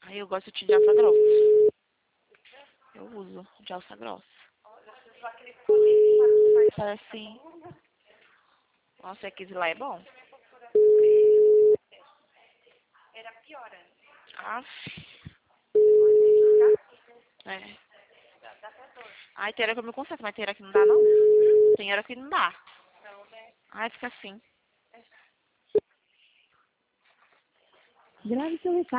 Ai, eu gosto de alça grossa. Eu uso de alça grossa. Parece assim. Nossa, aquele lá é bom. Aff. É. Ai, tem hora que eu me concentro, mas tem hora que não dá, não. Tem hora que não dá. Ai, fica assim. Grave seu recado.